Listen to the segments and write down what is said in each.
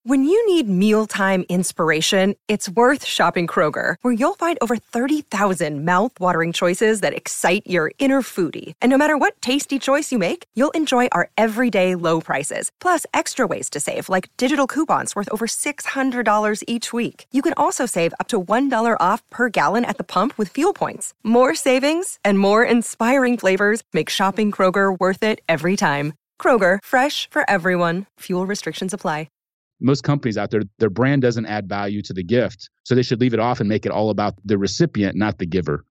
When you need mealtime inspiration, it's worth shopping Kroger, where you'll find over 30,000 mouth-watering choices that excite your inner foodie. And no matter what tasty choice you make, you'll enjoy our everyday low prices, plus extra ways to save, like digital coupons worth over $600 each week. You can also save up to $1 off per gallon at the pump with fuel points. More savings and more inspiring flavors make shopping Kroger worth it every time. Kroger, fresh for everyone. Fuel restrictions apply. Most companies out there, their brand doesn't add value to the gift. So they should leave it off and make it all about the recipient, not the giver.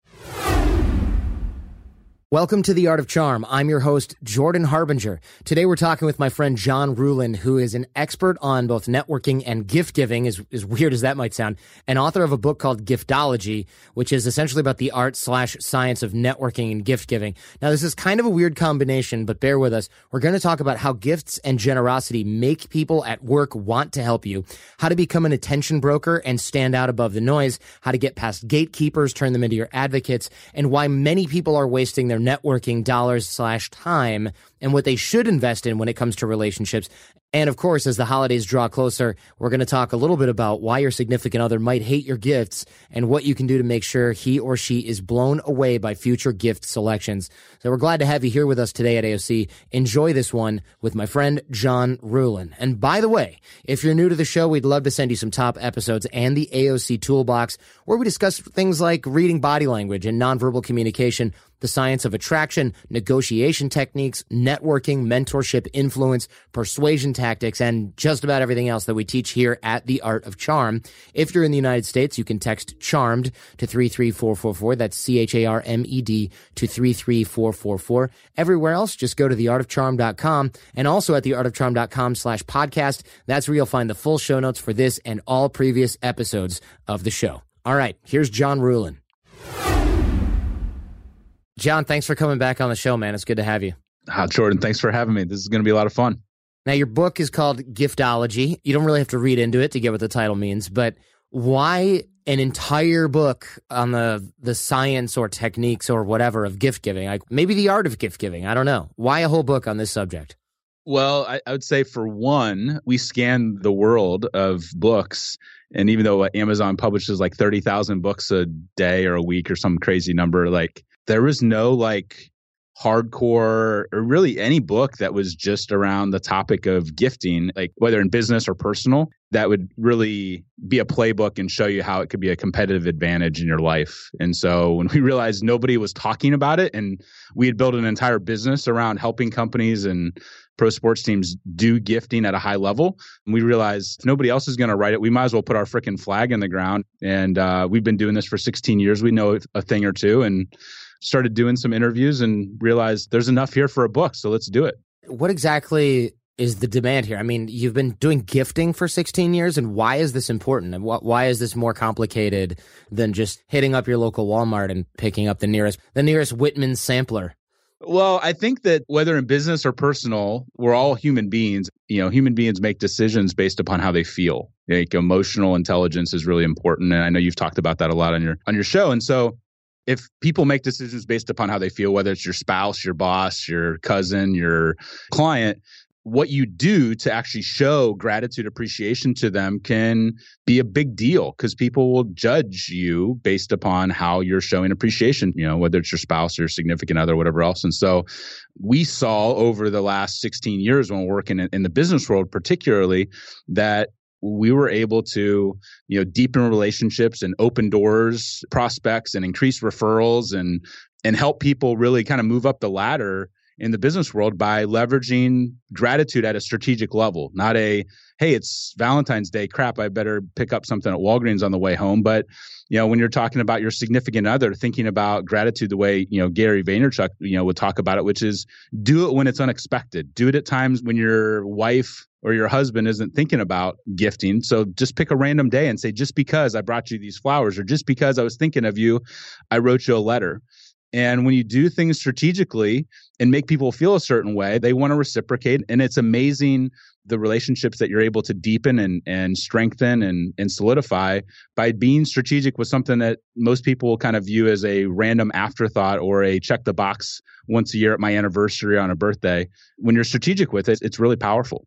Welcome to The Art of Charm. I'm your host, Jordan Harbinger. Today we're talking with my friend John Ruhlin, who is an expert on both networking and gift giving, as weird as that might sound, and author of a book called Giftology, which is essentially about the art/science of networking and gift giving. Now, this is kind of a weird combination, but bear with us. We're going to talk about how gifts and generosity make people at work want to help you, how to become an attention broker and stand out above the noise, how to get past gatekeepers, turn them into your advocates, and why many people are wasting their networking dollars/time and what they should invest in when it comes to relationships. And of course, as the holidays draw closer, we're going to talk a little bit about why your significant other might hate your gifts and what you can do to make sure he or she is blown away by future gift selections. So we're glad to have you here with us today at AOC. Enjoy this one with my friend John Ruhlin. And by the way, if you're new to the show, we'd love to send you some top episodes and the AOC Toolbox, where we discuss things like reading body language and nonverbal communication, the science of attraction, negotiation techniques, networking, mentorship, influence, persuasion tactics, and just about everything else that we teach here at The Art of Charm. If you're in the United States, you can text CHARMED to 33444. That's CHARMED to 33444. Everywhere else, just go to theartofcharm.com, and also at theartofcharm.com/podcast. That's where you'll find the full show notes for this and all previous episodes of the show. All right, here's John Ruhlin. John, thanks for coming back on the show, man. It's good to have you. Jordan, thanks for having me. This is going to be a lot of fun. Now, your book is called Giftology. You don't really have to read into it to get what the title means, but why an entire book on the science or techniques or whatever of gift giving? Like maybe the art of gift giving. I don't know. Why a whole book on this subject? Well, I would say for one, we scan the world of books. And even though Amazon publishes like 30,000 books a day or a week or some crazy number, like there was no like hardcore or really any book that was just around the topic of gifting, like whether in business or personal, that would really be a playbook and show you how it could be a competitive advantage in your life. And so when we realized nobody was talking about it, and we had built an entire business around helping companies and pro sports teams do gifting at a high level, we realized if nobody else is going to write it, we might as well put our freaking flag in the ground. And we've been doing this for 16 years. We know a thing or two, and started doing some interviews and realized there's enough here for a book. So let's do it. What exactly is the demand here? I mean, you've been doing gifting for 16 years, and why is this important? And why is this more complicated than just hitting up your local Walmart and picking up the nearest Whitman sampler? Well, I think that whether in business or personal, we're all human beings. You know, human beings make decisions based upon how they feel. Like emotional intelligence is really important. And I know you've talked about that a lot on your show. And so if people make decisions based upon how they feel, whether it's your spouse, your boss, your cousin, your client, what you do to actually show gratitude, appreciation to them can be a big deal, because people will judge you based upon how you're showing appreciation, you know, whether it's your spouse or your significant other, whatever else. And so we saw over the last 16 years when we're working in the business world, particularly, that we were able to, you know, deepen relationships and open doors, prospects, and increase referrals and help people really kind of move up the ladder in the business world by leveraging gratitude at a strategic level. Not a, hey, it's Valentine's Day, crap, I better pick up something at Walgreens on the way home. But, you know, when you're talking about your significant other, thinking about gratitude the way, you know, Gary Vaynerchuk, you know, would talk about it, which is do it when it's unexpected. Do it at times when your wife or your husband isn't thinking about gifting. So just pick a random day and say, just because I brought you these flowers, or just because I was thinking of you, I wrote you a letter. And when you do things strategically and make people feel a certain way, they want to reciprocate. And it's amazing the relationships that you're able to deepen and strengthen and solidify by being strategic with something that most people will kind of view as a random afterthought or a check the box once a year at my anniversary on a birthday. When you're strategic with it, it's really powerful.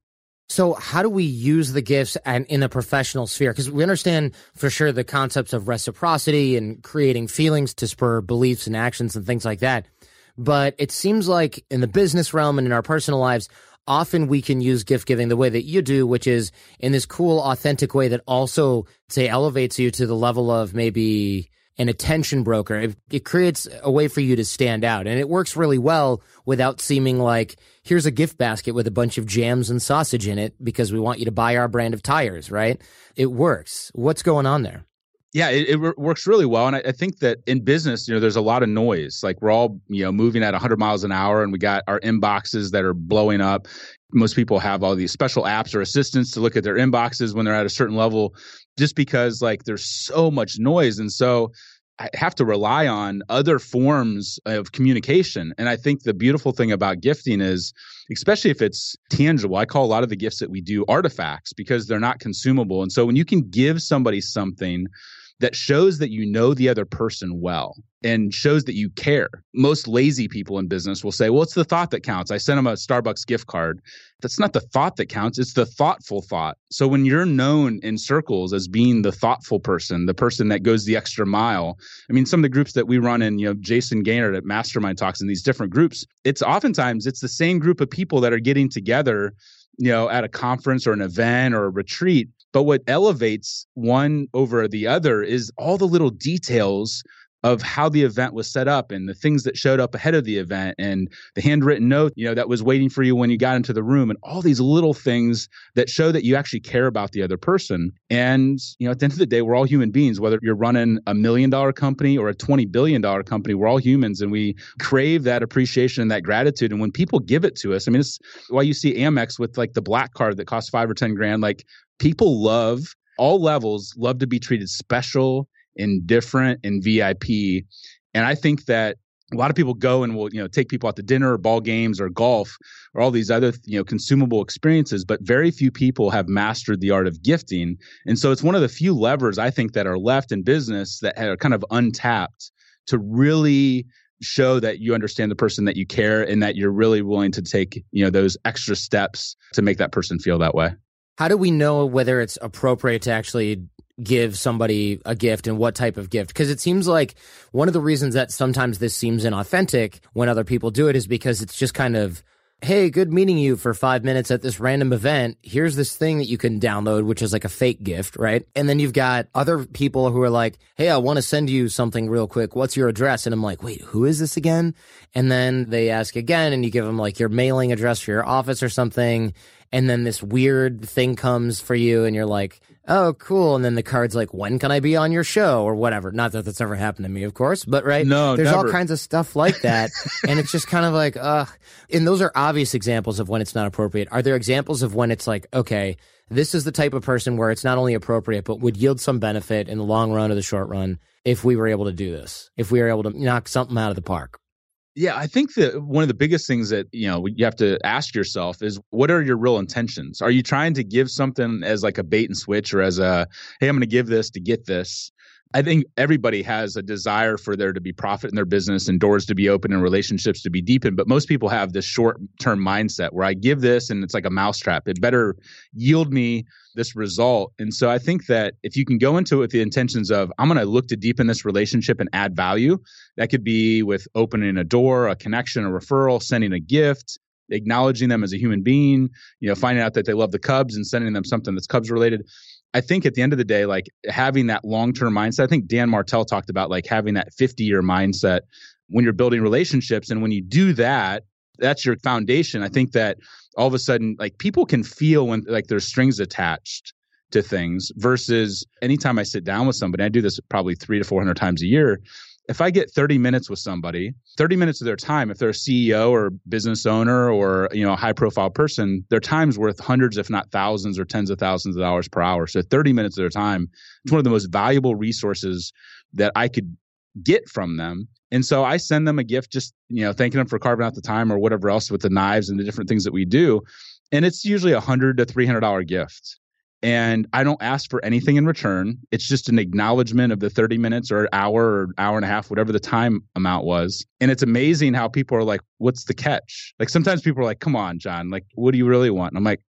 So how do we use the gifts and in a professional sphere? Because we understand for sure the concepts of reciprocity and creating feelings to spur beliefs and actions and things like that. But it seems like in the business realm and in our personal lives, often we can use gift giving the way that you do, which is in this cool, authentic way that also, say, elevates you to the level of maybe an attention broker. It creates a way for you to stand out. And it works really well without seeming like, here's a gift basket with a bunch of jams and sausage in it because we want you to buy our brand of tires, right? It works. What's going on there? Yeah, it works really well. And I think that in business, there's a lot of noise. Like we're all, moving at 100 miles an hour and we got our inboxes that are blowing up. Most people have all these special apps or assistants to look at their inboxes when they're at a certain level, just because like there's so much noise. And so I have to rely on other forms of communication. And I think the beautiful thing about gifting is, especially if it's tangible, I call a lot of the gifts that we do artifacts because they're not consumable. And so when you can give somebody something that shows that you know the other person well and shows that you care. Most lazy people in business will say, well, it's the thought that counts. I sent them a Starbucks gift card. That's not the thought that counts. It's the thoughtful thought. So when you're known in circles as being the thoughtful person, the person that goes the extra mile, I mean, some of the groups that we run in, Jason Gaynor at Mastermind Talks in these different groups, it's oftentimes the same group of people that are getting together, at a conference or an event or a retreat. But what elevates one over the other is all the little details of how the event was set up and the things that showed up ahead of the event and the handwritten note, that was waiting for you when you got into the room, and all these little things that show that you actually care about the other person. And, at the end of the day, we're all human beings, whether you're running $1 million company or a $20 billion company, we're all humans and we crave that appreciation and that gratitude. And when people give it to us, I mean, it's why you see Amex with like the black card that costs $5 or $10 grand, like people love, all levels love to be treated special and different and VIP. And I think that a lot of people go and will, take people out to dinner or ball games or golf or all these other, consumable experiences, but very few people have mastered the art of gifting. And so it's one of the few levers I think that are left in business that are kind of untapped to really show that you understand the person, that you care, and that you're really willing to take, those extra steps to make that person feel that way. How do we know whether it's appropriate to actually give somebody a gift and what type of gift? Because it seems like one of the reasons that sometimes this seems inauthentic when other people do it is because it's just kind of, hey, good meeting you for 5 minutes at this random event. Here's this thing that you can download, which is like a fake gift, right? And then you've got other people who are like, hey, I want to send you something real quick. What's your address? And I'm like, wait, who is this again? And then they ask again and you give them like your mailing address for your office or something. And then this weird thing comes for you and you're like, oh, cool. And then the card's like, when can I be on your show or whatever? Not that that's ever happened to me, of course, but right? No, there's never. all kinds of stuff like that. And it's just kind of like, and those are obvious examples of when it's not appropriate. Are there examples of when it's like, okay, this is the type of person where it's not only appropriate, but would yield some benefit in the long run or the short run if we were able to do this, if we were able to knock something out of the park? Yeah, I think that one of the biggest things that, you have to ask yourself is, what are your real intentions? Are you trying to give something as like a bait and switch or as a, hey, I'm going to give this to get this? I think everybody has a desire for there to be profit in their business and doors to be open and relationships to be deepened. But most people have this short-term mindset where I give this and it's like a mousetrap. It better yield me this result. And so I think that if you can go into it with the intentions of, I'm going to look to deepen this relationship and add value, that could be with opening a door, a connection, a referral, sending a gift, acknowledging them as a human being, finding out that they love the Cubs and sending them something that's Cubs related. I think at the end of the day, like having that long-term mindset, I think Dan Martell talked about like having that 50-year mindset when you're building relationships. And when you do that, that's your foundation. I think that all of a sudden, like people can feel when like there's strings attached to things versus anytime I sit down with somebody, I do this probably 300 to 400 times a year. If I get 30 minutes with somebody, 30 minutes of their time, if they're a CEO or business owner or, a high profile person, their time's worth hundreds, if not thousands or tens of thousands of dollars per hour. So 30 minutes of their time, it's one of the most valuable resources that I could get from them. And so I send them a gift, just, thanking them for carving out the time or whatever else with the knives and the different things that we do. And it's usually $100 to $300 gift. And I don't ask for anything in return. It's just an acknowledgement of the 30 minutes or hour or hour and a half, whatever the time amount was. And it's amazing how people are like, what's the catch? Like sometimes people are like, come on, John, like, what do you really want? And I'm like,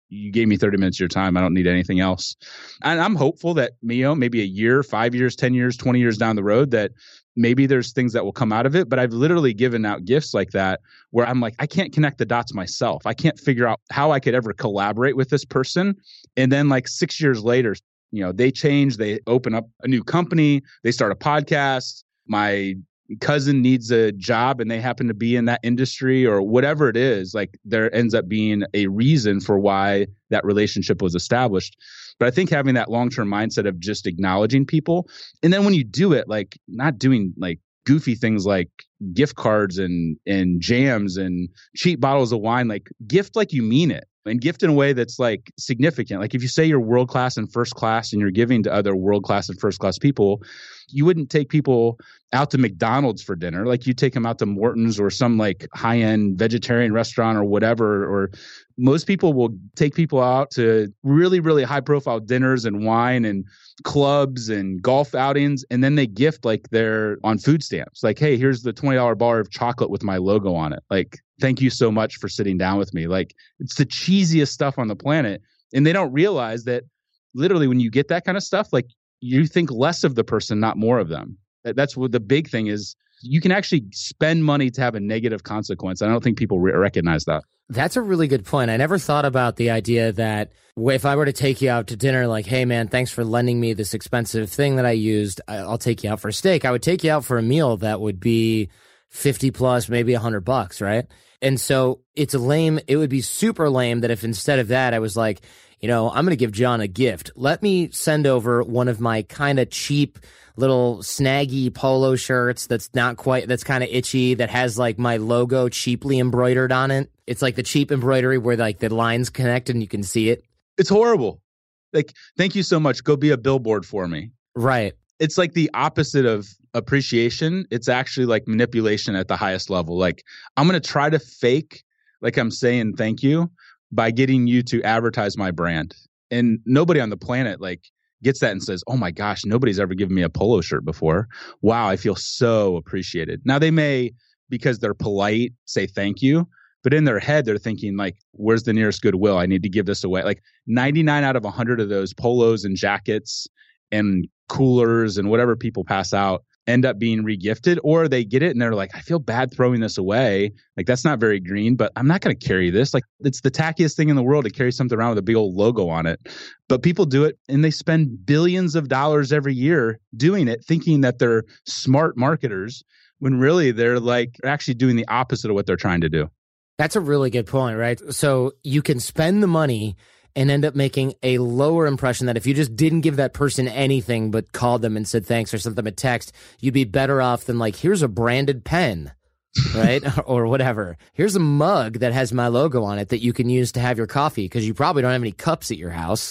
you gave me 30 minutes of your time. I don't need anything else. And I'm hopeful that, maybe a year, 5 years, 10 years, 20 years down the road, that maybe there's things that will come out of it. But I've literally given out gifts like that where I'm like, I can't connect the dots myself. I can't figure out how I could ever collaborate with this person. And then like 6 years later, they change, they open up a new company, they start a podcast. My cousin needs a job and they happen to be in that industry or whatever it is. Like there ends up being a reason for why that relationship was established. But I think having that long-term mindset of just acknowledging people. And then when you do it, like not doing like goofy things like gift cards and jams and cheap bottles of wine, like gift like you mean it. And gift in a way that's like significant. Like if you say you're world class and first class and you're giving to other world class and first class people, you wouldn't take people out to McDonald's for dinner. Like you take them out to Morton's or some like high end vegetarian restaurant or whatever. Or most people will take people out to really, really high profile dinners and wine and clubs and golf outings. And then they gift like they're on food stamps. Like, hey, here's the $20 bar of chocolate with my logo on it. Like, thank you so much for sitting down with me. Like it's the cheesiest stuff on the planet. And they don't realize that literally when you get that kind of stuff, like you think less of the person, not more of them. That's what the big thing is. You can actually spend money to have a negative consequence. I don't think people recognize that. That's a really good point. I never thought about the idea that if I were to take you out to dinner, like, hey, man, thanks for lending me this expensive thing that I used. I'll take you out for a steak. I would take you out for a meal that would be 50 plus, maybe $100, right? And so it's lame. It would be super lame that if instead of that, I was like, I'm going to give John a gift. Let me send over one of my kind of cheap little snaggy polo shirts that's kind of itchy, that has like my logo cheaply embroidered on it. It's like the cheap embroidery where like the lines connect and you can see it. It's horrible. Like, thank you so much. Go be a billboard for me. Right. It's like the opposite of appreciation. It's actually like manipulation at the highest level. Like, I'm going to try to fake like I'm saying thank you by getting you to advertise my brand. And nobody on the planet like gets that and says, oh my gosh, nobody's ever given me a polo shirt before. Wow, I feel so appreciated. Now they may, because they're polite, say thank you. But in their head, they're thinking like, where's the nearest Goodwill? I need to give this away. Like 99 out of 100 of those polos and jackets and coolers and whatever people pass out end up being regifted, or they get it and they're like, I feel bad throwing this away. Like, that's not very green, but I'm not going to carry this. Like, it's the tackiest thing in the world to carry something around with a big old logo on it. But people do it and they spend billions of dollars every year doing it, thinking that they're smart marketers, when really they're like actually doing the opposite of what they're trying to do. That's a really good point, right? So you can spend the money and end up making a lower impression that if you just didn't give that person anything but called them and said thanks or sent them a text, you'd be better off than like, here's a branded pen, right? or whatever. Here's a mug that has my logo on it that you can use to have your coffee, because you probably don't have any cups at your house.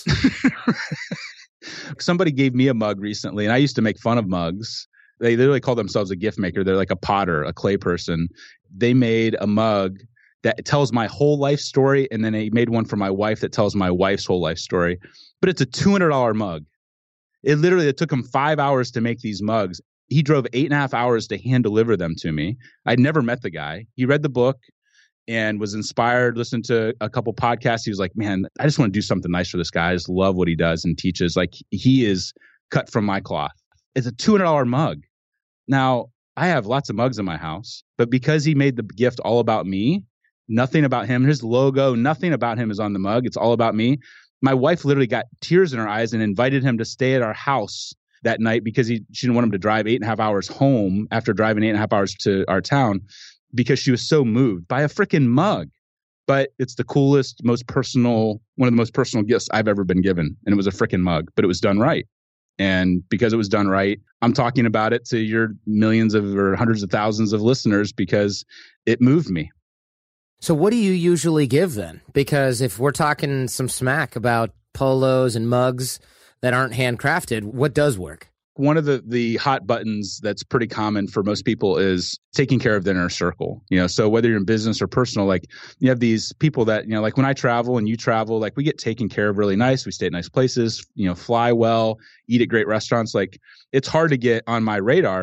Somebody gave me a mug recently, and I used to make fun of mugs. They literally call themselves a gift maker. They're like a potter, a clay person. They made a mug that tells my whole life story, and then they made one for my wife that tells my wife's whole life story. But it's a $200 mug. It took him 5 hours to make these mugs. He drove 8.5 hours to hand deliver them to me. I'd never met the guy. He read the book and was inspired, listened to a couple podcasts. He was like, man, I just want to do something nice for this guy. I just love what he does and teaches. Like, he is cut from my cloth. It's a $200 mug. Now, I have lots of mugs in my house, but because he made the gift all about me, nothing about him, his logo, nothing about him is on the mug. It's all about me. My wife literally got tears in her eyes and invited him to stay at our house that night because she didn't want him to drive 8.5 hours home after driving 8.5 hours to our town, because she was so moved by a freaking mug. But it's the coolest, one of the most personal gifts I've ever been given. And it was a freaking mug, but it was done right. And because it was done right, I'm talking about it to your millions or hundreds of thousands of listeners because it moved me. So what do you usually give then? Because if we're talking some smack about polos and mugs that aren't handcrafted, what does work? One of the hot buttons that's pretty common for most people is taking care of the inner circle. So whether you're in business or personal, like you have these people that, like when I travel and you travel, like we get taken care of really nice. We stay at nice places, fly well, eat at great restaurants. Like it's hard to get on my radar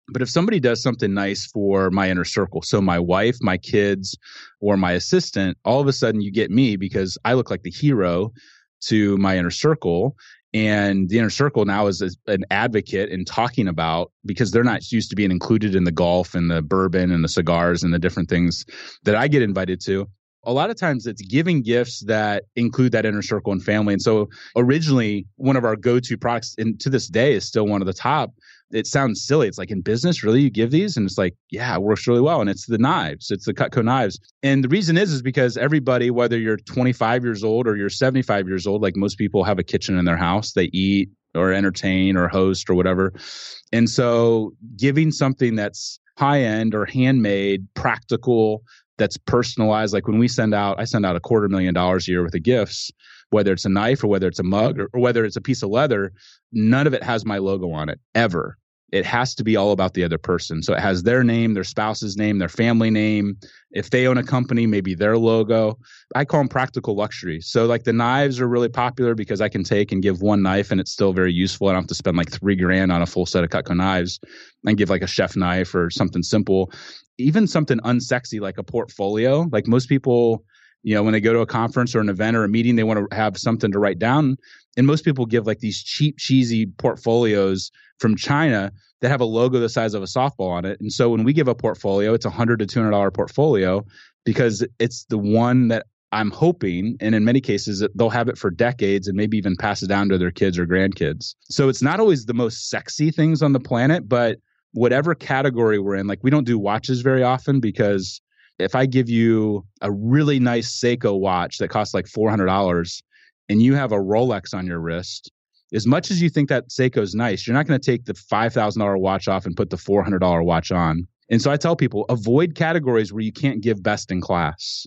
But if somebody does something nice for my inner circle, so my wife, my kids, or my assistant, all of a sudden you get me because I look like the hero to my inner circle. And the inner circle now is an advocate in talking about, because they're not used to being included in the golf and the bourbon and the cigars and the different things that I get invited to. A lot of times it's giving gifts that include that inner circle and family. And so originally one of our go-to products, and to this day is still one of the top. It sounds silly. It's like, in business, really, you give these? And it's like, yeah, it works really well. And it's the knives. It's the Cutco knives. And the reason is because everybody, whether you're 25 years old or you're 75 years old, like most people have a kitchen in their house. They eat or entertain or host or whatever. And so giving something that's high-end or handmade, practical, that's personalized. Like when I send out $250,000 a year worth of gifts, whether it's a knife or whether it's a mug or whether it's a piece of leather, none of it has my logo on it, ever. It has to be all about the other person. So it has their name, their spouse's name, their family name. If they own a company, maybe their logo. I call them practical luxury. So like the knives are really popular because I can take and give one knife and it's still very useful. I don't have to spend like $3,000 on a full set of Cutco knives and give like a chef knife or something simple. Even something unsexy like a portfolio. Like most people, when they go to a conference or an event or a meeting, they want to have something to write down. And most people give like these cheap, cheesy portfolios from China that have a logo the size of a softball on it. And so when we give a portfolio, it's $100 to $200 portfolio because it's the one that I'm hoping, and in many cases, they'll have it for decades and maybe even pass it down to their kids or grandkids. So it's not always the most sexy things on the planet, but whatever category we're in, like we don't do watches very often because if I give you a really nice Seiko watch that costs like $400 and you have a Rolex on your wrist, as much as you think that Seiko's nice, you're not going to take the $5,000 watch off and put the $400 watch on. And so I tell people, avoid categories where you can't give best in class.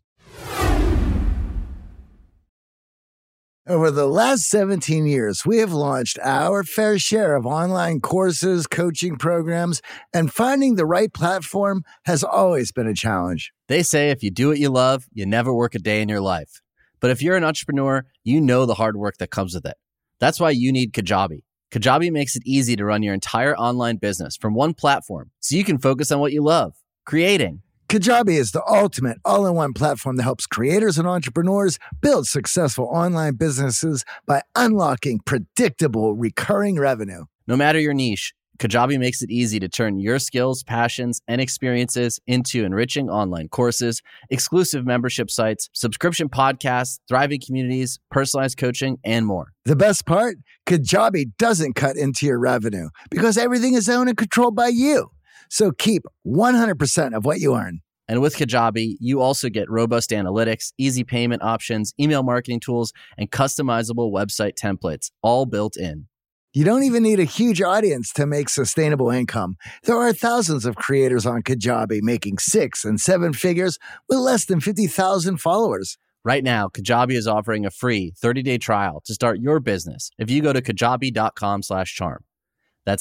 Over the last 17 years, we have launched our fair share of online courses, coaching programs, and finding the right platform has always been a challenge. They say if you do what you love, you never work a day in your life. But if you're an entrepreneur, you know the hard work that comes with it. That's why you need Kajabi. Kajabi makes it easy to run your entire online business from one platform so you can focus on what you love, creating. Kajabi is the ultimate all-in-one platform that helps creators and entrepreneurs build successful online businesses by unlocking predictable, recurring revenue. No matter your niche, Kajabi makes it easy to turn your skills, passions, and experiences into enriching online courses, exclusive membership sites, subscription podcasts, thriving communities, personalized coaching, and more. The best part? Kajabi doesn't cut into your revenue because everything is owned and controlled by you. So keep 100% of what you earn. And with Kajabi, you also get robust analytics, easy payment options, email marketing tools, and customizable website templates, all built in. You don't even need a huge audience to make sustainable income. There are thousands of creators on Kajabi making 6 and 7 figures with less than 50,000 followers. Right now, Kajabi is offering a free 30-day trial to start your business if you go to kajabi.com/charm. That's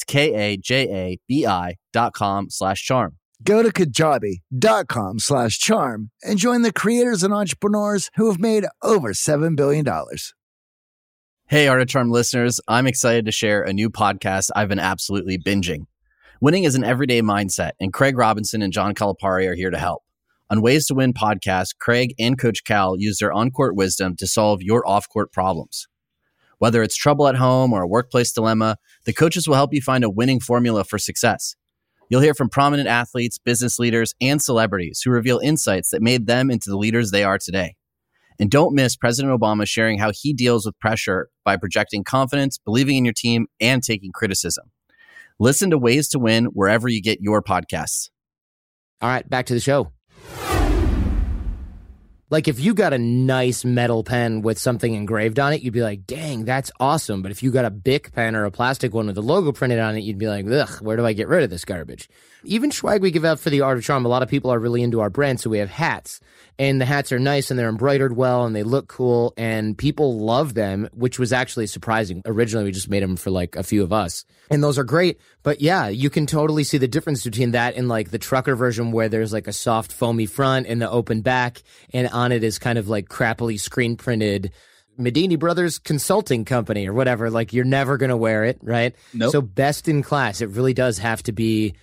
KAJABI.com/charm. Go to kajabi.com/charm and join the creators and entrepreneurs who have made over $7 billion. Hey, Art of Charm listeners, I'm excited to share a new podcast I've been absolutely binging. Winning is an everyday mindset, and Craig Robinson and John Calipari are here to help. On Ways to Win podcast, Craig and Coach Cal use their on-court wisdom to solve your off-court problems. Whether it's trouble at home or a workplace dilemma, the coaches will help you find a winning formula for success. You'll hear from prominent athletes, business leaders, and celebrities who reveal insights that made them into the leaders they are today. And don't miss President Obama sharing how he deals with pressure by projecting confidence, believing in your team, and taking criticism. Listen to Ways to Win wherever you get your podcasts. All right, back to the show. Like if you got a nice metal pen with something engraved on it, you'd be like, dang, that's awesome. But if you got a Bic pen or a plastic one with the logo printed on it, you'd be like, ugh, where do I get rid of this garbage? Even swag we give out for the Art of Charm, a lot of people are really into our brand, so we have hats. And the hats are nice and they're embroidered well and they look cool and people love them, which was actually surprising. Originally, we just made them for like a few of us. And those are great. But yeah, you can totally see the difference between that and like the trucker version where there's like a soft foamy front and the open back. And on it is kind of like crappily screen printed Medini Brothers Consulting Company or whatever. Like you're never going to wear it, right? Nope. So best in class, it really does have to be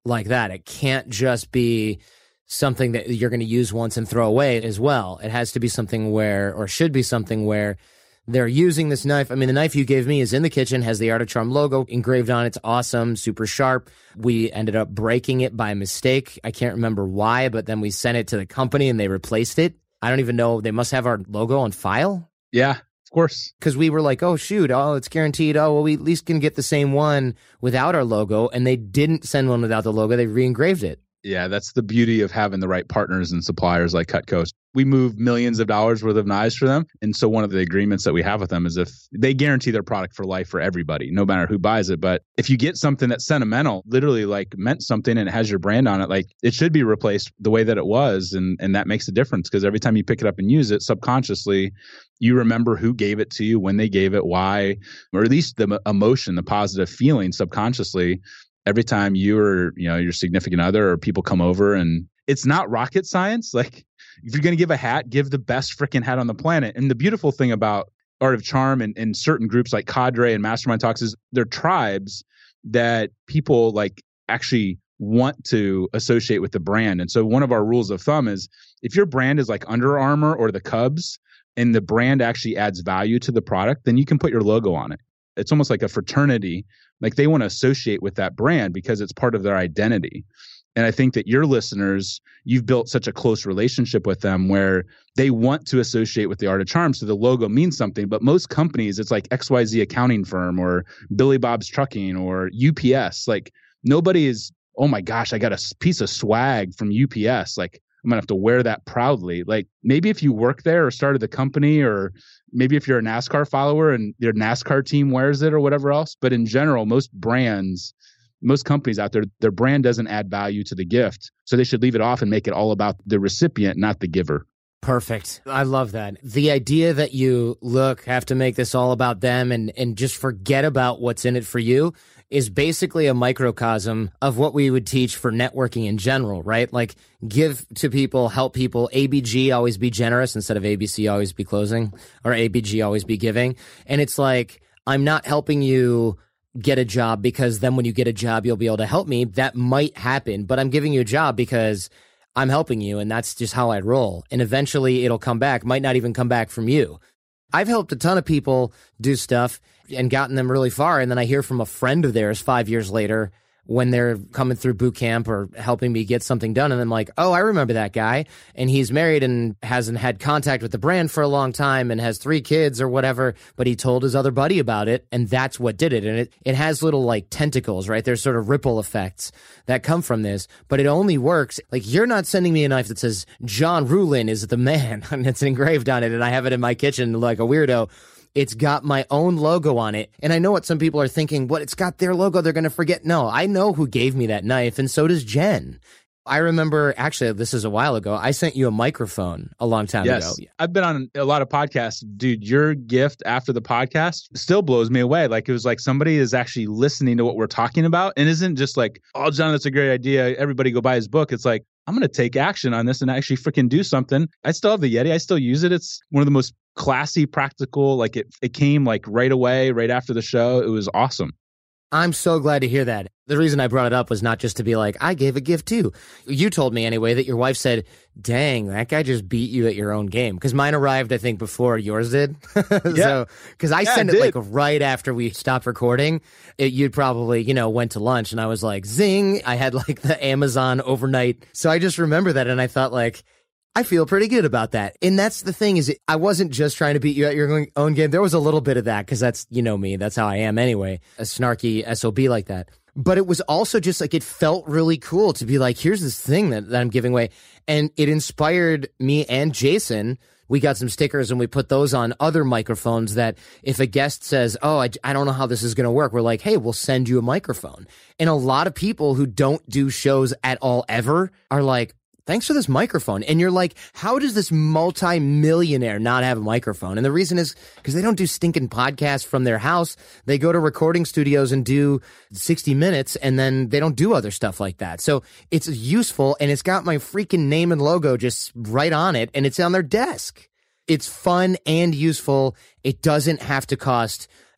like that. It can't just be something that you're going to use once and throw away as well. It has to be something where, or should be something where they're using this knife. I mean, the knife you gave me is in the kitchen, has the Art of Charm logo engraved on it. It's awesome, super sharp. We ended up breaking it by mistake. I can't remember why, but then we sent it to the company and they replaced it. I don't even know. They must have our logo on file. Yeah, of course. Because we were like, oh, shoot, oh, it's guaranteed. Oh, well, we at least can get the same one without our logo. And they didn't send one without the logo. They re-engraved it. Yeah, that's the beauty of having the right partners and suppliers like Cutco. We move millions of dollars worth of knives for them. And so one of the agreements that we have with them is if they guarantee their product for life for everybody, no matter who buys it. But if you get something that's sentimental, literally like meant something and it has your brand on it, like it should be replaced the way that it was. And that makes a difference because every time you pick it up and use it subconsciously, you remember who gave it to you, when they gave it, why, or at least the emotion, the positive feeling subconsciously. Every time you or your significant other or people come over, and it's not rocket science. Like if you're going to give a hat, give the best freaking hat on the planet. And the beautiful thing about Art of Charm and certain groups like Cadre and Mastermind Talks is they're tribes that people like actually want to associate with the brand. And so one of our rules of thumb is if your brand is like Under Armour or the Cubs and the brand actually adds value to the product, then you can put your logo on it. It's almost like a fraternity. Like they want to associate with that brand because it's part of their identity. And I think that your listeners, you've built such a close relationship with them where they want to associate with the Art of Charm. So the logo means something. But most companies, it's like XYZ accounting firm or Billy Bob's Trucking or UPS. Like nobody is, oh my gosh, I got a piece of swag from UPS. Like I'm going to have to wear that proudly. Like maybe if you work there or started the company, or maybe if you're a NASCAR follower and your NASCAR team wears it or whatever else. But in general, most brands, most companies out there, their brand doesn't add value to the gift. So they should leave it off and make it all about the recipient, not the giver. Perfect. I love that. The idea that you have to make this all about them and just forget about what's in it for you is basically a microcosm of what we would teach for networking in general, right? Like give to people, help people, ABG, always be generous instead of ABC, always be closing, or ABG, always be giving. And it's like, I'm not helping you get a job because then when you get a job, you'll be able to help me. That might happen, but I'm giving you a job because I'm helping you, and that's just how I roll. And eventually it'll come back, might not even come back from you. I've helped a ton of people do stuff and gotten them really far, and then I hear from a friend of theirs 5 years later when they're coming through boot camp or helping me get something done, and I'm like, oh, I remember that guy, and he's married and hasn't had contact with the brand for a long time and has 3 kids or whatever, but he told his other buddy about it, and that's what did it. And it has little like tentacles, right? There's sort of ripple effects that come from this, but it only works. Like you're not sending me a knife that says John Rulin is the man and it's engraved on it and I have it in my kitchen like a weirdo. It's got my own logo on it. And I know what some people are thinking, what, it's got their logo, they're going to forget. No, I know who gave me that knife, and so does Jen. I remember, actually, this is a while ago, I sent you a microphone a long time ago. I've been on a lot of podcasts. Dude, your gift after the podcast still blows me away. Like, it was like somebody is actually listening to what we're talking about and isn't just like, oh, John, that's a great idea. Everybody go buy his book. It's like, I'm going to take action on this and actually freaking do something. I still have the Yeti. I still use it. It's one of the most classy, practical, like it came like right away, right after the show. It was awesome. I'm so glad to hear that. The reason I brought it up was not just to be like, I gave a gift too. You told me anyway that your wife said, dang, that guy just beat you at your own game. Because mine arrived, I think, before yours did. So, because I sent it like right after we stopped recording. You'd probably, went to lunch and I was like, zing. I had like the Amazon overnight. So I just remember that and I thought like, I feel pretty good about that. And that's the thing is I wasn't just trying to beat you at your own game. There was a little bit of that because that's, me. That's how I am anyway. A snarky SOB like that. But it was also just like it felt really cool to be like, here's this thing that I'm giving away. And it inspired me and Jason. We got some stickers and we put those on other microphones that if a guest says, oh, I don't know how this is going to work, we're like, hey, we'll send you a microphone. And a lot of people who don't do shows at all ever are like, thanks for this microphone. And you're like, how does this multi-millionaire not have a microphone? And the reason is because they don't do stinking podcasts from their house. They go to recording studios and do 60 minutes, and then they don't do other stuff like that. So it's useful, and it's got my freaking name and logo just right on it, and it's on their desk. It's fun and useful. It doesn't have to cost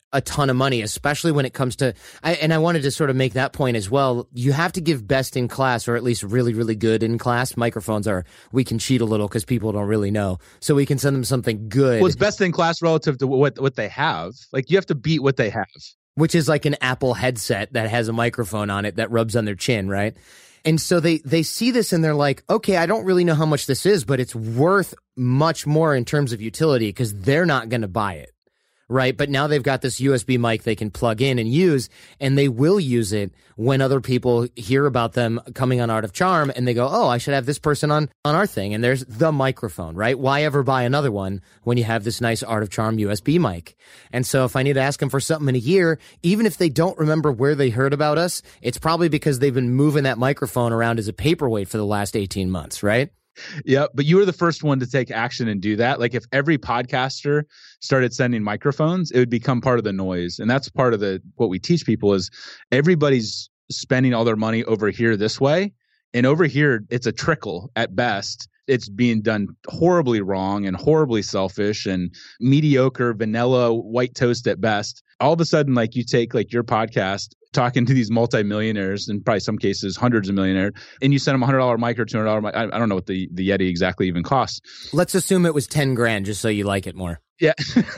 a ton of money, especially when it comes to, and I wanted to sort of make that point as well. You have to give best in class, or at least really, really good in class. Microphones we can cheat a little because people don't really know. So we can send them something good. Well, it's best in class relative to what they have. Like, you have to beat what they have. Which is like an Apple headset that has a microphone on it that rubs on their chin, right? And so they see this and they're like, okay, I don't really know how much this is, but it's worth much more in terms of utility because they're not going to buy it. Right. But now they've got this USB mic they can plug in and use, and they will use it when other people hear about them coming on Art of Charm and they go, oh, I should have this person on our thing. And there's the microphone, right? Why ever buy another one when you have this nice Art of Charm USB mic? And so if I need to ask them for something in a year, even if they don't remember where they heard about us, it's probably because they've been moving that microphone around as a paperweight for the last 18 months, right? Yeah, but you were the first one to take action and do that. Like, if every podcaster started sending microphones, it would become part of the noise. And that's part of what we teach people is everybody's spending all their money over here this way. And over here, it's a trickle at best. It's being done horribly wrong and horribly selfish and mediocre, vanilla, white toast at best. All of a sudden, like, you take like your podcast, talking to these multimillionaires, in probably some cases hundreds of millionaires, and you send them $100 mic or $200 mic. I don't know what the Yeti exactly even costs. Let's assume it was 10 grand just so you like it more. Yeah.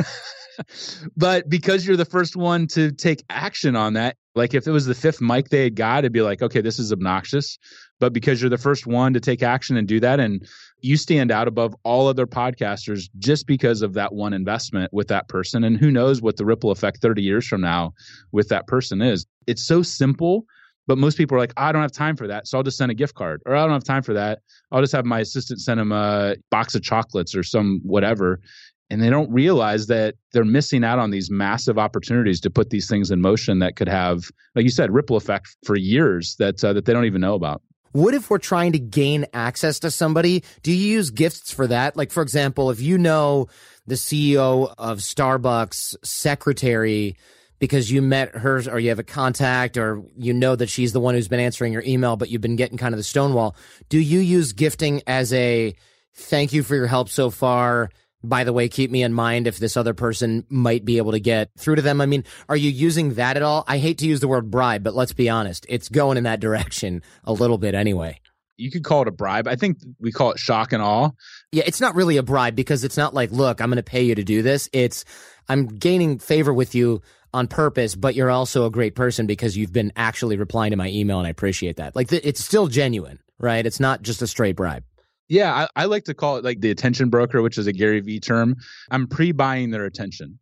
But because you're the first one to take action on that, like if it was the fifth mic they had got, it'd be like, okay, this is obnoxious. But because you're the first one to take action and do that, and you stand out above all other podcasters just because of that one investment with that person. And who knows what the ripple effect 30 years from now with that person is. It's so simple, but most people are like, I don't have time for that, so I'll just send a gift card. Or I don't have time for that, I'll just have my assistant send them a box of chocolates or some whatever. And they don't realize that they're missing out on these massive opportunities to put these things in motion that could have, like you said, ripple effect for years that they don't even know about. What if we're trying to gain access to somebody? Do you use gifts for that? Like, for example, if you know the CEO of Starbucks secretary because you met her or you have a contact or you know that she's the one who's been answering your email, but you've been getting kind of the stonewall, do you use gifting as a thank you for your help so far? By the way, keep me in mind if this other person might be able to get through to them. I mean, are you using that at all? I hate to use the word bribe, but let's be honest. It's going in that direction a little bit anyway. You could call it a bribe. I think we call it shock and awe. Yeah, it's not really a bribe because it's not like, look, I'm going to pay you to do this. It's I'm gaining favor with you on purpose, but you're also a great person because you've been actually replying to my email, and I appreciate that. Like, it's still genuine, right? It's not just a straight bribe. Yeah, I like to call it like the attention broker, which is a Gary Vee term. I'm pre-buying their attention.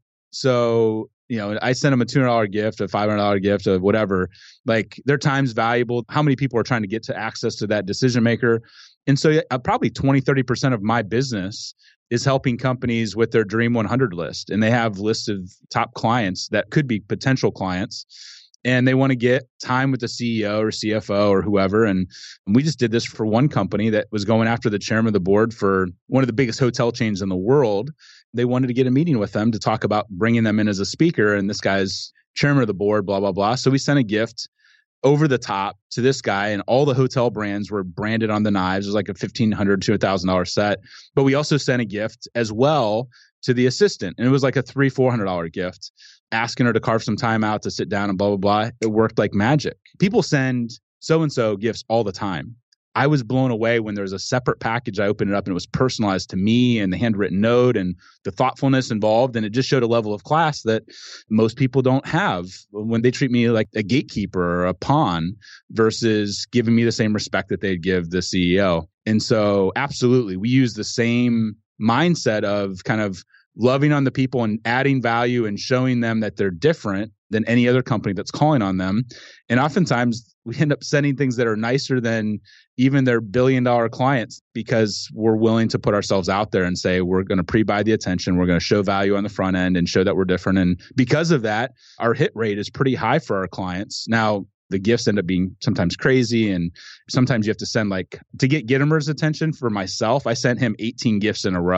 So, I send them a $200 gift, a $500 gift, or whatever. Like, their time's valuable. How many people are trying to get to access to that decision maker? And so probably 20, 30% of my business is helping companies with their Dream 100 list. And they have lists of top clients that could be potential clients. And they want to get time with the CEO or CFO or whoever. And we just did this for one company that was going after the chairman of the board for one of the biggest hotel chains in the world. They wanted to get a meeting with them to talk about bringing them in as a speaker. And this guy's chairman of the board, blah, blah, blah. So we sent a gift over the top to this guy, and all the hotel brands were branded on the knives. It was like a $1,500 to $1,000 set. But we also sent a gift as well to the assistant. And it was like a $300-$400 gift, asking her to carve some time out to sit down and blah, blah, blah. It worked like magic. People send so-and-so gifts all the time. I was blown away when there was a separate package. I opened it up and it was personalized to me and the handwritten note and the thoughtfulness involved. And it just showed a level of class that most people don't have when they treat me like a gatekeeper or a pawn versus giving me the same respect that they'd give the CEO. And so absolutely, we use the same mindset of kind of loving on the people and adding value and showing them that they're different than any other company that's calling on them. And oftentimes we end up sending things that are nicer than even their billion-dollar clients because we're willing to put ourselves out there and say, we're going to pre-buy the attention. We're going to show value on the front end and show that we're different. And because of that, our hit rate is pretty high for our clients. Now, the gifts end up being sometimes crazy. And sometimes you have to send to get Gittimer's attention for myself, I sent him 18 gifts in a row.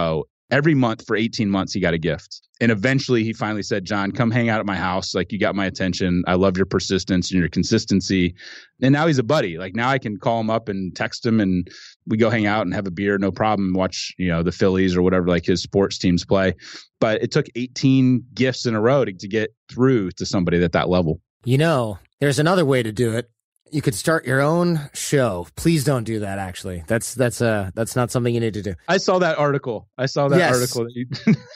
Every month for 18 months, he got a gift. And eventually he finally said, John, come hang out at my house. Like, you got my attention. I love your persistence and your consistency. And now he's a buddy. Like, now I can call him up and text him and we go hang out and have a beer, no problem. Watch, the Phillies or whatever, like his sports teams play. But it took 18 gifts in a row to get through to somebody at that level. There's another way to do it. You could start your own show. Please don't do that, actually. That's not something you need to do. I saw that article. Article. That you...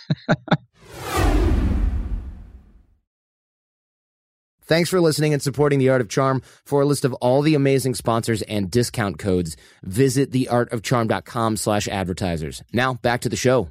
Thanks for listening and supporting The Art of Charm. For a list of all the amazing sponsors and discount codes, visit theartofcharm.com/advertisers. Now, back to the show.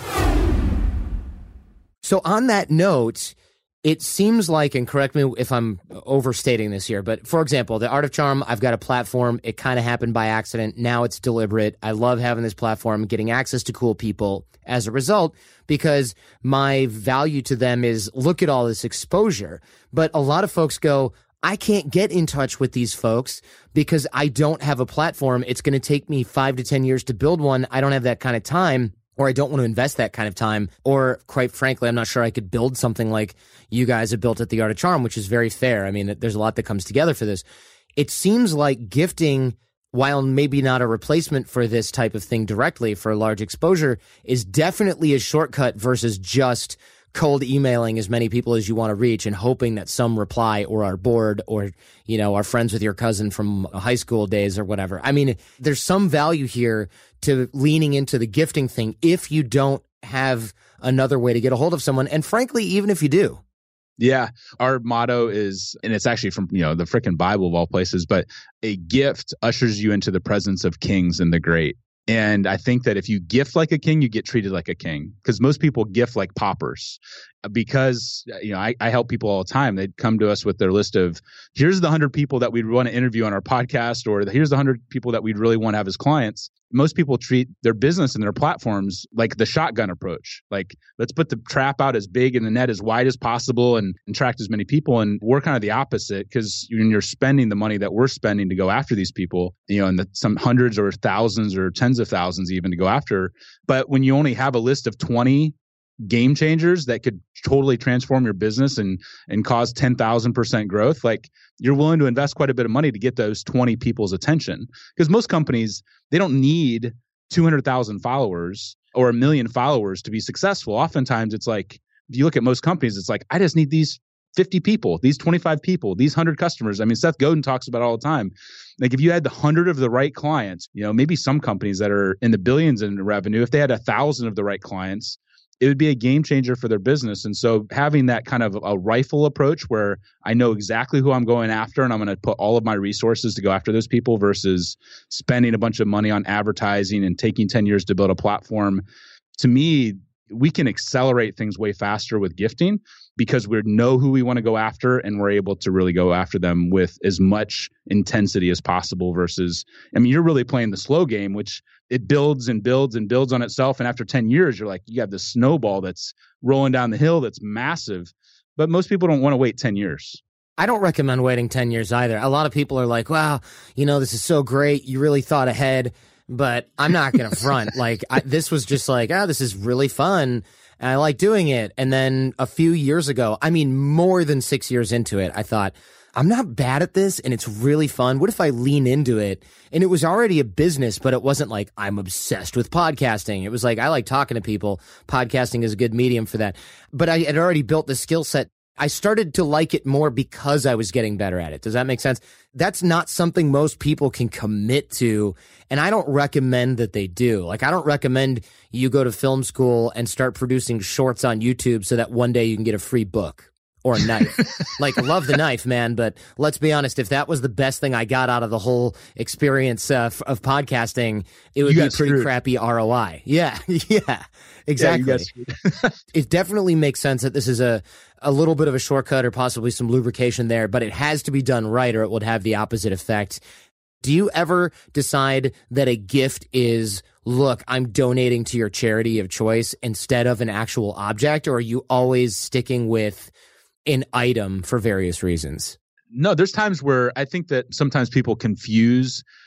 So on that note, it seems like, and correct me if I'm overstating this here, but for example, The Art of Charm, I've got a platform. It kind of happened by accident. Now it's deliberate. I love having this platform, getting access to cool people as a result, because my value to them is, look at all this exposure. But a lot of folks go, I can't get in touch with these folks because I don't have a platform. It's going to take me 5 to 10 years to build one. I don't have that kind of time, or I don't want to invest that kind of time, or quite frankly, I'm not sure I could build something like you guys have built at The Art of Charm, which is very fair. I mean, there's a lot that comes together for this. It seems like gifting, while maybe not a replacement for this type of thing directly for large exposure, is definitely a shortcut versus just cold emailing as many people as you want to reach and hoping that some reply or are bored or, are friends with your cousin from high school days or whatever. I mean, there's some value here to leaning into the gifting thing if you don't have another way to get a hold of someone. And frankly, even if you do. Yeah. Our motto is, and it's actually from, the frickin' Bible of all places, but a gift ushers you into the presence of kings and the great. And I think that if you gift like a king, you get treated like a king, because most people gift like paupers. Because, I help people all the time. They'd come to us with their list of, here's the 100 people that we'd want to interview on our podcast, or here's the 100 people that we'd really want to have as clients. Most people treat their business and their platforms like the shotgun approach. Like, let's put the trap out as big and the net as wide as possible and attract as many people. And we're kind of the opposite, because when you're spending the money that we're spending to go after these people, and some hundreds or thousands or tens of thousands even to go after. But when you only have a list of 20 game changers that could totally transform your business and cause 10,000% growth, like, you're willing to invest quite a bit of money to get those 20 people's attention. Because most companies, they don't need 200,000 followers or 1 million followers to be successful. Oftentimes it's like, if you look at most companies, it's like, I just need these 50 people, these 25 people, these 100 customers. I mean, Seth Godin talks about it all the time. Like, if you had the 100 of the right clients, maybe some companies that are in the billions in revenue, if they had 1,000 of the right clients, it would be a game changer for their business. And so having that kind of a rifle approach where I know exactly who I'm going after and I'm going to put all of my resources to go after those people versus spending a bunch of money on advertising and taking 10 years to build a platform, to me, we can accelerate things way faster with gifting because we know who we want to go after and we're able to really go after them with as much intensity as possible versus, you're really playing the slow game, which it builds and builds and builds on itself. And after 10 years, you're like, you have this snowball that's rolling down the hill that's massive. But most people don't want to wait 10 years. I don't recommend waiting 10 years either. A lot of people are like, wow, this is so great. You really thought ahead. But I'm not going to front. This was just like, this is really fun. And I like doing it. And then a few years ago, more than 6 years into it, I thought, I'm not bad at this and it's really fun. What if I lean into it? And it was already a business, but it wasn't like I'm obsessed with podcasting. It was like, I like talking to people. Podcasting is a good medium for that. But I had already built the skill set. I started to like it more because I was getting better at it. Does that make sense? That's not something most people can commit to. And I don't recommend that they do. I don't recommend you go to film school and start producing shorts on YouTube so that one day you can get a free book or a knife. Love the knife, man. But let's be honest, if that was the best thing I got out of the whole experience of podcasting, it would be pretty crappy ROI. Yeah. Yeah, exactly. Yeah, it definitely makes sense that this is a little bit of a shortcut or possibly some lubrication there, but it has to be done right or it would have the opposite effect. Do you ever decide that a gift is, look, I'm donating to your charity of choice instead of an actual object, or are you always sticking with an item for various reasons? No, there's times where I think that sometimes people confuse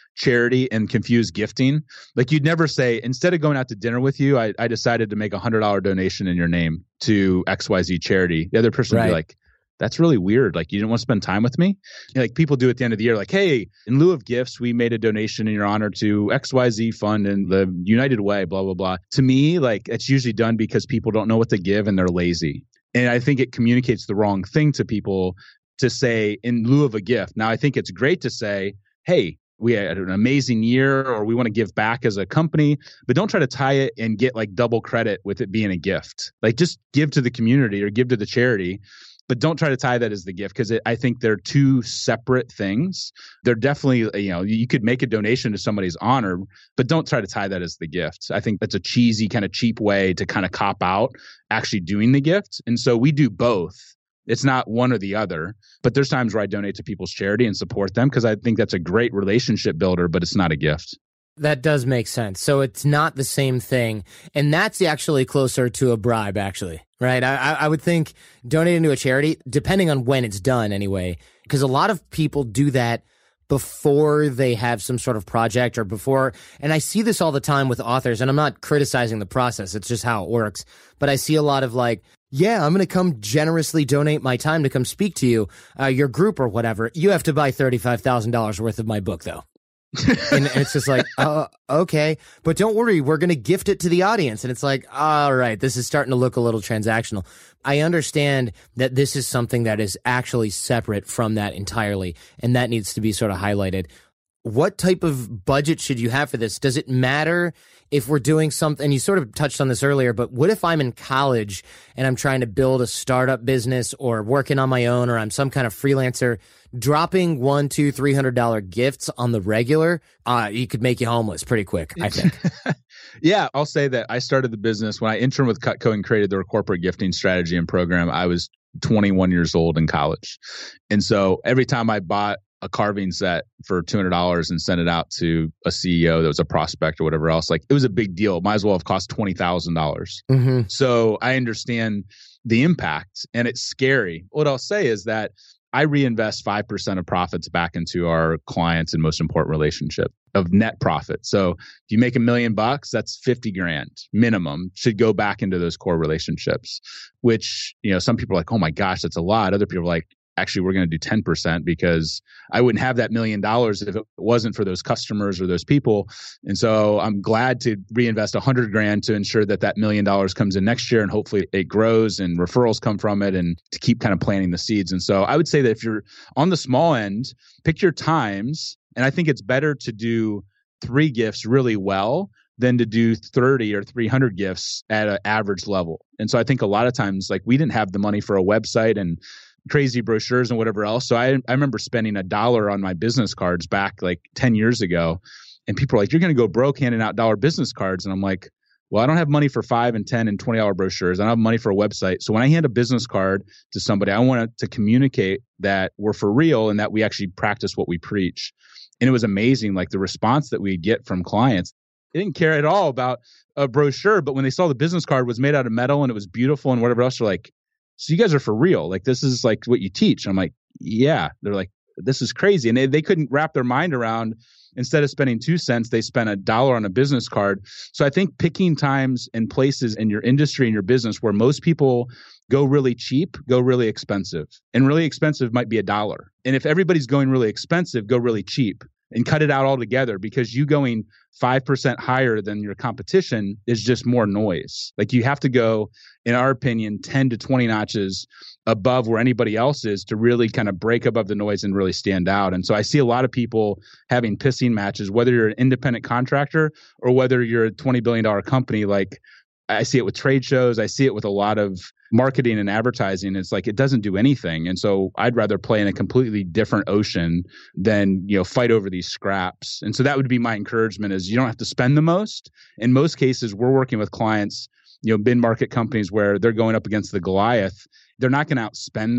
charity and confuse gifting. Like you'd never say, instead of going out to dinner with you, I decided to make $100 donation in your name to XYZ charity. The other person would be like, that's really weird. Like, you didn't want to spend time with me? Like, people do at the end of the year, like, hey, in lieu of gifts, we made a donation in your honor to XYZ fund and the United Way, blah, blah, blah. To me, like, it's usually done because people don't know what to give and they're lazy. And I think it communicates the wrong thing to people to say in lieu of a gift. Now, I think it's great to say, hey, we had an amazing year, or we want to give back as a company, but don't try to tie it and get like double credit with it being a gift. Like, just give to the community or give to the charity. But don't try to tie that as the gift, because I think they're two separate things. They're definitely, you could make a donation to somebody's honor, but don't try to tie that as the gift. I think that's a cheesy, kind of cheap way to kind of cop out actually doing the gift. And so we do both. It's not one or the other, but there's times where I donate to people's charity and support them because I think that's a great relationship builder, but it's not a gift. That does make sense. So it's not the same thing. And that's actually closer to a bribe, actually, right? I would think donating to a charity, depending on when it's done anyway, because a lot of people do that before they have some sort of project or before. And I see this all the time with authors, and I'm not criticizing the process. It's just how it works. But I see a lot of like, yeah, I'm going to come generously donate my time to come speak to you, your group or whatever. You have to buy $35,000 worth of my book, though. And it's just like, okay, but don't worry, we're going to gift it to the audience. And it's like, all right, this is starting to look a little transactional. I understand that this is something that is actually separate from that entirely, and that needs to be sort of highlighted. What type of budget should you have for this? Does it matter if we're doing something? You sort of touched on this earlier, but what if I'm in college and I'm trying to build a startup business or working on my own, or I'm some kind of freelancer? Dropping $100, $200, $300 gifts on the regular, you could make you homeless pretty quick, I think. Yeah, I'll say that I started the business when I interned with Cutco and created their corporate gifting strategy and program. I was 21 years old in college. And so every time I bought a carving set for $200 and sent it out to a CEO that was a prospect or whatever else, like, it was a big deal. It might as well have cost $20,000. Mm-hmm. So I understand the impact, and it's scary. What I'll say is that I reinvest 5% of profits back into our clients and most important relationship of net profit. So if you make $1 million, that's $50,000 minimum should go back into those core relationships, which, some people are like, oh my gosh, that's a lot. Other people are like, actually, we're going to do 10% because I wouldn't have that $1 million if it wasn't for those customers or those people. And so I'm glad to reinvest $100,000 to ensure that $1 million comes in next year, and hopefully it grows and referrals come from it, and to keep kind of planting the seeds. And so I would say that if you're on the small end, pick your times. And I think it's better to do 3 gifts really well than to do 30 or 300 gifts at an average level. And so I think a lot of times, like, we didn't have the money for a website and crazy brochures and whatever else. So I remember spending $1 on my business cards back like 10 years ago. And people are like, you're going to go broke handing out $1 business cards. And I'm like, well, I don't have money for $5 and $10 and $20 brochures. I don't have money for a website. So when I hand a business card to somebody, I want it to communicate that we're for real and that we actually practice what we preach. And it was amazing, like, the response that we get from clients. They didn't care at all about a brochure, but when they saw the business card was made out of metal and it was beautiful and whatever else, they're like, so you guys are for real? Like, this is like what you teach? And I'm like, yeah. They're like, this is crazy. And they couldn't wrap their mind around, instead of spending 2 cents, they spent $1 on a business card. So I think picking times and places in your industry and your business where most people go really cheap, go really expensive. And really expensive might be $1. And if everybody's going really expensive, go really cheap. And cut it out altogether, because you going 5% higher than your competition is just more noise. Like, you have to go, in our opinion, 10 to 20 notches above where anybody else is to really kind of break above the noise and really stand out. And so I see a lot of people having pissing matches, whether you're an independent contractor or whether you're a $20 billion company. Like, I see it with trade shows. I see it with a lot of marketing and advertising. It's like, it doesn't do anything. And so I'd rather play in a completely different ocean than, fight over these scraps. And so that would be my encouragement, is you don't have to spend the most. In most cases, we're working with clients, mid-market companies where they're going up against the Goliath. They're not going to outspend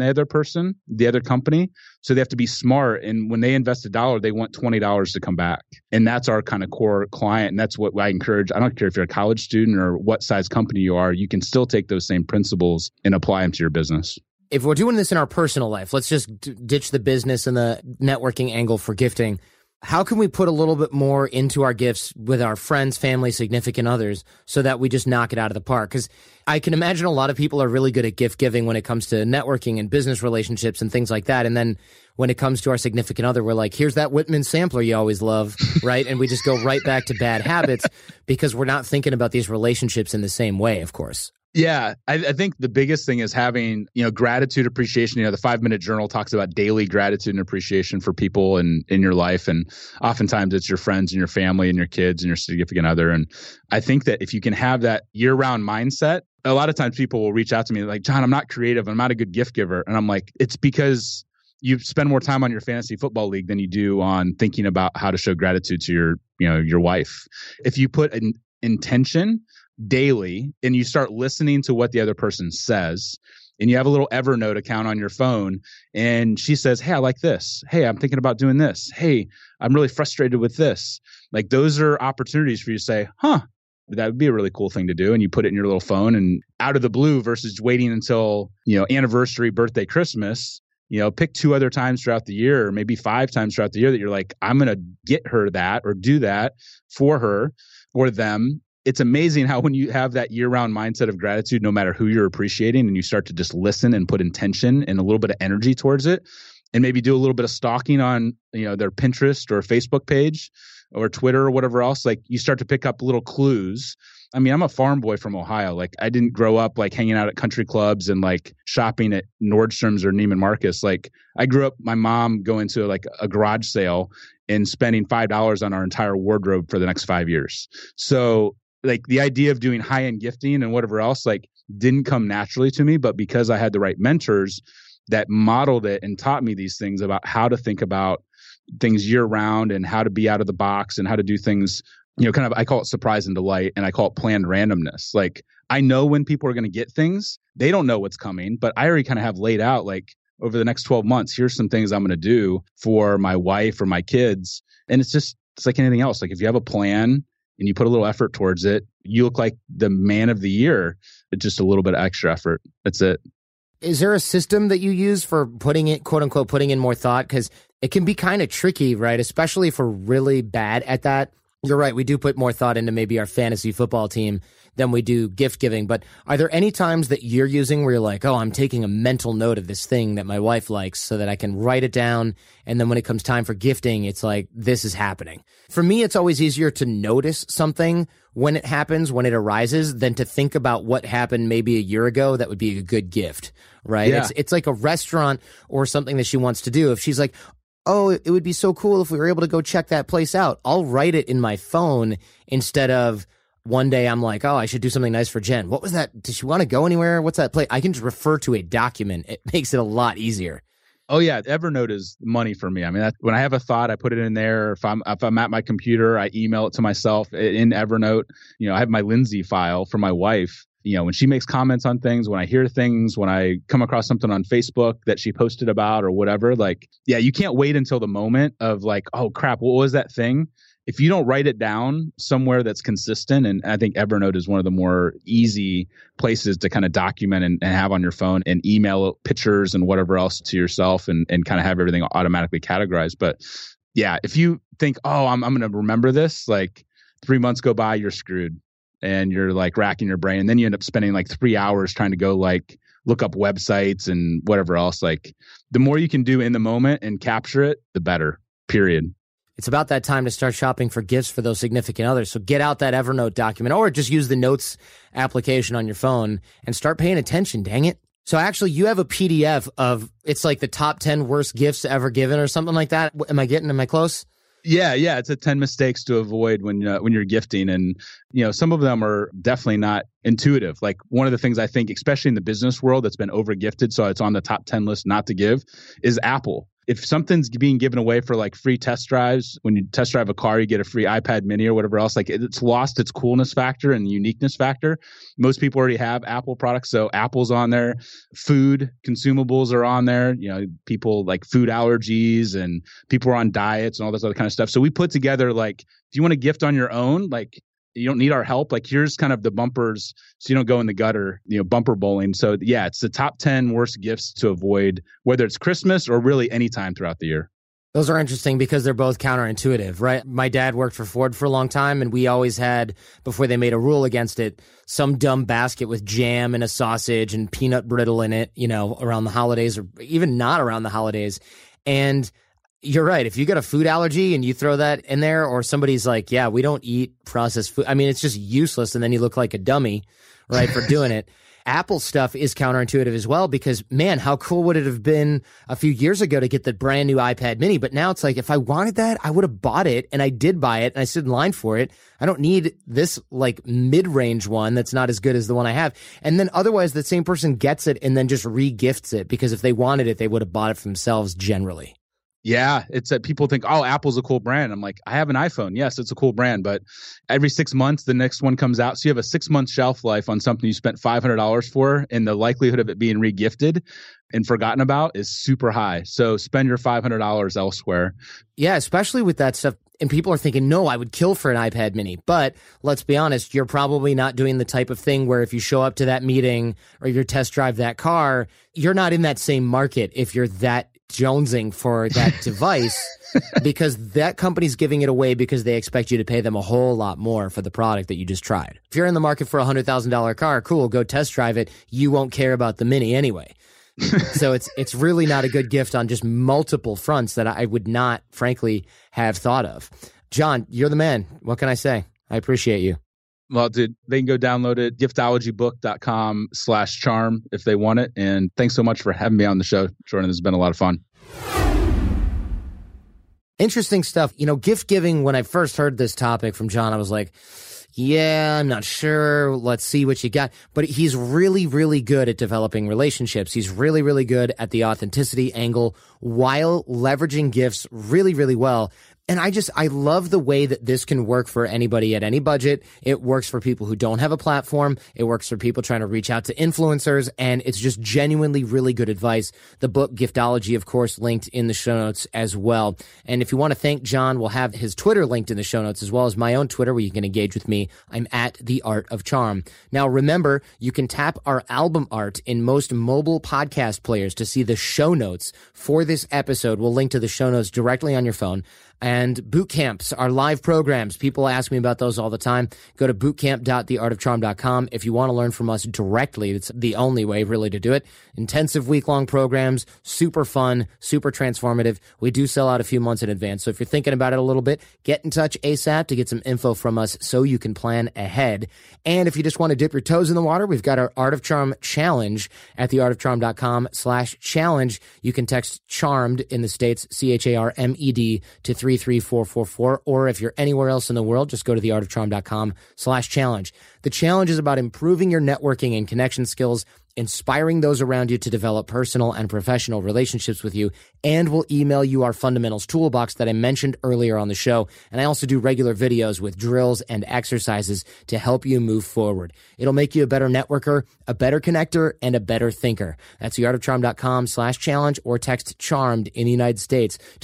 the other company. So they have to be smart. And when they invest $1, they want $20 to come back. And that's our kind of core client. And that's what I encourage. I don't care if you're a college student or what size company you are, you can still take those same principles and apply them to your business. If we're doing this in our personal life, let's just ditch the business and the networking angle for gifting. how can we put a little bit more into our gifts with our friends, family, significant others so that we just knock it out of the park? Because I can imagine a lot of people are really good at gift giving when it comes to networking and business relationships and things like that. And then when it comes to our significant other, we're like, here's that Whitman sampler you always love, right? And we just go right back to bad habits because we're not thinking about these relationships in the same way, of course. Yeah, I think the biggest thing is having, gratitude, appreciation. The 5-Minute Journal talks about daily gratitude and appreciation for people in your life. And oftentimes it's your friends and your family and your kids and your significant other. And I think that if you can have that year-round mindset, a lot of times people will reach out to me like, John, I'm not creative. I'm not a good gift giver. And I'm like, it's because you spend more time on your fantasy football league than you do on thinking about how to show gratitude to your wife. If you put an intention daily and you start listening to what the other person says, and you have a little Evernote account on your phone, and she says, hey, I like this. Hey, I'm thinking about doing this. Hey, I'm really frustrated with this. Like, those are opportunities for you to say, that would be a really cool thing to do. And you put it in your little phone, and out of the blue versus waiting until, anniversary, birthday, Christmas, pick 2 other times throughout the year, or maybe 5 times throughout the year that you're like, I'm going to get her that or do that for her or them. It's amazing how when you have that year-round mindset of gratitude, no matter who you're appreciating, and you start to just listen and put intention and a little bit of energy towards it, and maybe do a little bit of stalking on, their Pinterest or Facebook page or Twitter or whatever else, like you start to pick up little clues. I mean, I'm a farm boy from Ohio. Like, I didn't grow up like hanging out at country clubs and like shopping at Nordstrom's or Neiman Marcus. Like, I grew up, my mom going to like a garage sale and spending $5 on our entire wardrobe for the next 5 years. So like the idea of doing high-end gifting and whatever else, like, didn't come naturally to me, but because I had the right mentors that modeled it and taught me these things about how to think about things year round and how to be out of the box and how to do things, kind of, I call it surprise and delight, and I call it planned randomness. Like, I know when people are going to get things, they don't know what's coming, but I already kind of have laid out, like, over the next 12 months, here's some things I'm going to do for my wife or my kids. And it's like anything else. Like, if you have a plan and you put a little effort towards it, you look like the man of the year. It's just a little bit of extra effort. That's it. Is there a system that you use for putting it, quote unquote, putting in more thought? Because it can be kind of tricky, right? Especially if we're really bad at that. You're right. We do put more thought into maybe our fantasy football team than we do gift giving. But are there any times that you're using where you're like, oh, I'm taking a mental note of this thing that my wife likes so that I can write it down, and then when it comes time for gifting, it's like, this is happening? For me, it's always easier to notice something when it happens, when it arises, than to think about what happened maybe a year ago that would be a good gift, right? Yeah. It's like a restaurant or something that she wants to do. If she's like, oh, it would be so cool if we were able to go check that place out, I'll write it in my phone instead of one day I'm like, oh, I should do something nice for Jen. What was that? Does she want to go anywhere? What's that place? I can just refer to a document. It makes it a lot easier. Oh yeah, Evernote is money for me. I mean, when I have a thought, I put it in there. If I'm at my computer, I email it to myself in Evernote. I have my Lindsay file for my wife. When she makes comments on things, when I hear things, when I come across something on Facebook that she posted about or whatever, like, yeah, you can't wait until the moment of like, oh crap, what was that thing? If you don't write it down somewhere that's consistent, and I think Evernote is one of the more easy places to kind of document and have on your phone and email pictures and whatever else to yourself and kind of have everything automatically categorized. But yeah, if you think, oh, I'm going to remember this, like 3 months go by, you're screwed. And you're like racking your brain. And then you end up spending like 3 hours trying to go like look up websites and whatever else. Like, the more you can do in the moment and capture it, the better, period. It's about that time to start shopping for gifts for those significant others. So get out that Evernote document, or just use the notes application on your phone and start paying attention, dang it. So actually, you have a PDF of, it's like the top 10 worst gifts ever given or something like that. Am I close? Yeah. It's a 10 mistakes to avoid when you're gifting. And, some of them are definitely not intuitive. Like, one of the things I think, especially in the business world, that's been over gifted, so it's on the top 10 list not to give, is Apple. If something's being given away for like free test drives, when you test drive a car, you get a free iPad mini or whatever else, like, it's lost its coolness factor and uniqueness factor. Most people already have Apple products. So Apple's on there. Food consumables are on there. People like food allergies, and people are on diets and all this other kind of stuff. So we put together, like, do you want to gift on your own? Like, you don't need our help. Like, here's kind of the bumpers so you don't go in the gutter, bumper bowling. So yeah, it's the top 10 worst gifts to avoid, whether it's Christmas or really any time throughout the year. Those are interesting because they're both counterintuitive, right? My dad worked for Ford for a long time, and we always had, before they made a rule against it, some dumb basket with jam and a sausage and peanut brittle in it, around the holidays or even not around the holidays. And you're right. If you got a food allergy and you throw that in there, or somebody's like, yeah, we don't eat processed food. I mean, it's just useless. And then you look like a dummy, right, for doing it. Apple stuff is counterintuitive as well because, man, how cool would it have been a few years ago to get the brand new iPad mini? But now it's like, if I wanted that, I would have bought it, and I did buy it, and I stood in line for it. I don't need this like mid-range one that's not as good as the one I have. And then otherwise, the same person gets it and then just re-gifts it because if they wanted it, they would have bought it for themselves generally. Yeah, it's that people think, oh, Apple's a cool brand. I'm like, I have an iPhone. Yes, it's a cool brand, but every 6 months, the next one comes out. So you have a 6-month shelf life on something you spent $500 for, and the likelihood of it being regifted and forgotten about is super high. So spend your $500 elsewhere. Yeah, especially with that stuff. And people are thinking, no, I would kill for an iPad mini. But let's be honest, you're probably not doing the type of thing where if you show up to that meeting or you test drive that car, you're not in that same market if you're that jonesing for that device because that company's giving it away because they expect you to pay them a whole lot more for the product that you just tried. If you're in the market for a $100,000 car, cool, go test drive it. You won't care about the mini anyway. So it's really not a good gift on just multiple fronts that I would not, frankly, have thought of. John, you're the man. What can I say? I appreciate you. Well, dude, they can go download it, giftologybook.com/charm if they want it. And thanks so much for having me on the show, Jordan. This has been a lot of fun. Interesting stuff. Gift giving, when I first heard this topic from John, I was like, yeah, I'm not sure. Let's see what you got. But he's really, really good at developing relationships. He's really, really good at the authenticity angle while leveraging gifts really, really well. And I love the way that this can work for anybody at any budget. It works for people who don't have a platform. It works for people trying to reach out to influencers. And it's just genuinely really good advice. The book Giftology, of course, linked in the show notes as well. And if you want to thank John, we'll have his Twitter linked in the show notes as well as my own Twitter where you can engage with me. I'm at The Art of Charm. Now, remember, you can tap our album art in most mobile podcast players to see the show notes for this episode. We'll link to the show notes directly on your phone. And boot camps, our live programs. People ask me about those all the time. Go to bootcamp.theartofcharm.com. If you want to learn from us directly, it's the only way really to do it. Intensive week-long programs, super fun, super transformative. We do sell out a few months in advance. So if you're thinking about it a little bit, get in touch ASAP to get some info from us so you can plan ahead. And if you just want to dip your toes in the water, we've got our Art of Charm Challenge at theartofcharm.com/challenge. You can text CHARMED in the States, CHARMED, to 33444, or if you're anywhere else in the world, just go to theartofcharm.com/challenge. The challenge is about improving your networking and connection skills, inspiring those around you to develop personal and professional relationships with you, and we'll email you our fundamentals toolbox that I mentioned earlier on the show. And I also do regular videos with drills and exercises to help you move forward. It'll make you a better networker, a better connector, and a better thinker. That's theartofcharm.com/challenge, or text CHARMED in the United States to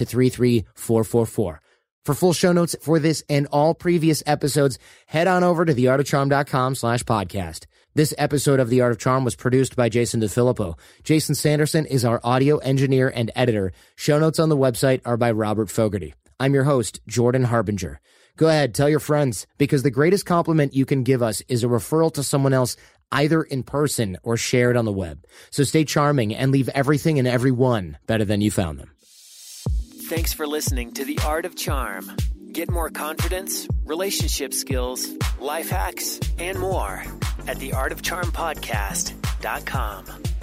33444. For full show notes for this and all previous episodes, head on over to theartofcharm.com/podcast. This episode of The Art of Charm was produced by Jason DeFilippo. Jason Sanderson is our audio engineer and editor. Show notes on the website are by Robert Fogarty. I'm your host, Jordan Harbinger. Go ahead, tell your friends, because the greatest compliment you can give us is a referral to someone else, either in person or shared on the web. So stay charming and leave everything and everyone better than you found them. Thanks for listening to The Art of Charm. Get more confidence, relationship skills, life hacks, and more at theartofcharmpodcast.com.